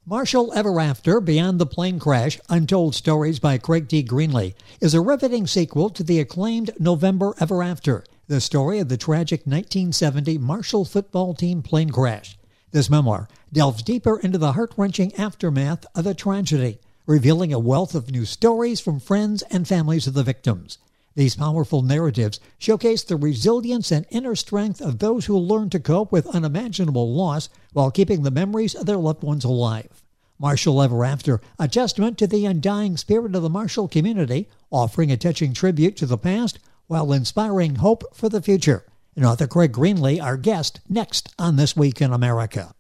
Marshall Ever After, Beyond the Plane Crash, Untold Stories by Craig T. Greenlee, is a riveting sequel to the acclaimed November Ever After, the story of the tragic 1970 Marshall football team plane crash. This memoir delves deeper into the heart-wrenching aftermath of the tragedy, revealing a wealth of new stories from friends and families of the victims. These powerful narratives showcase the resilience and inner strength of those who learn to cope with unimaginable loss while keeping the memories of their loved ones alive. Marshall Ever After, a testament to the undying spirit of the Marshall community, offering a touching tribute to the past while inspiring hope for the future. And author Craig Greenlee, our guest, next on This Week in America.